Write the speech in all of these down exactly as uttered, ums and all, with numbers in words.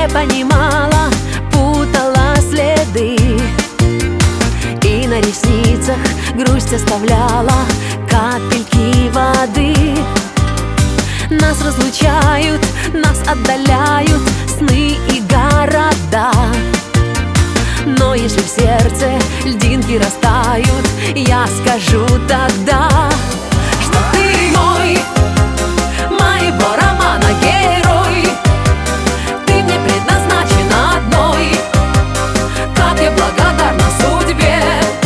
понимала, путала следы, и на ресницах грусть оставляла капельки воды. Нас разлучают, нас отдаляют сны и города, но если в сердце льдинки растают, я скажу тогда, что ты мой, моего романа герой. Ты мне предназначена одной, как я благодарна судьбе.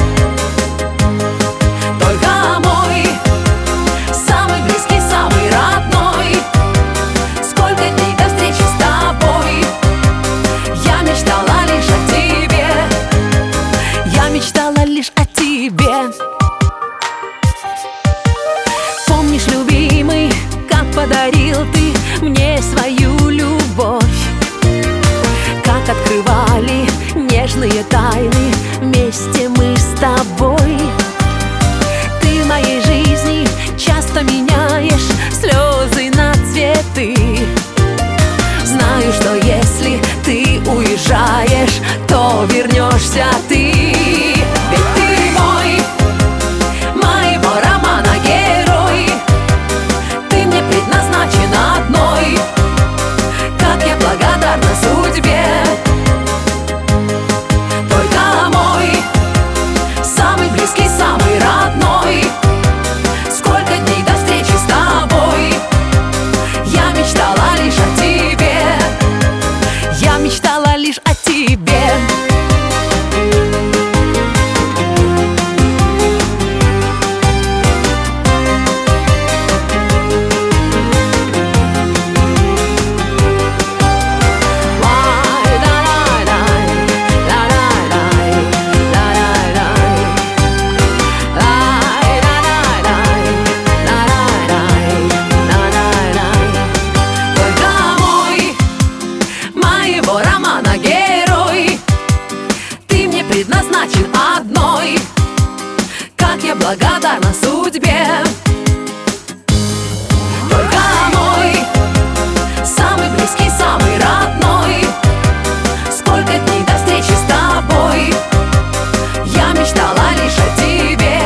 Только мой, самый близкий, самый родной. Сколько дней до встречи с тобой, я мечтала лишь о тебе. Я мечтала лишь о тебе. Помнишь, любимый, как подарил ты мне свою любовь, как открывали нежные тайны вместе мы с тобой. Ты в моей жизни часто меняешь слезы на цветы. Знаю, что если ты уезжаешь, то вернешься ты. Ведь ты мой, моего романа герой. Ты мне предназначена одной, как я благодарна судьбе. Только мой, самый близкий, самый родной. Сколько дней до встречи с тобой, я мечтала лишь о тебе. Я мечтала лишь о тебе. Романа герой, ты мне предназначен одной, как я благодарна судьбе. Только мой, самый близкий, самый родной. Сколько дней до встречи с тобой, я мечтала лишь о тебе.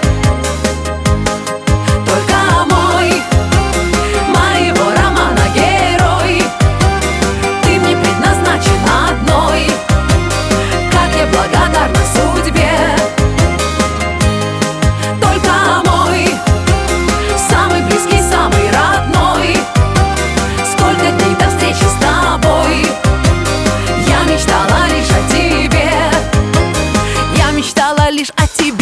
Только мой, моего романа герой. Ты мне предназначена одной, как я благодарна судьбе. Только мой, самый близкий, самый родной. Сколько дней до встречи с тобой, я мечтала лишь о тебе. Я мечтала лишь о тебе.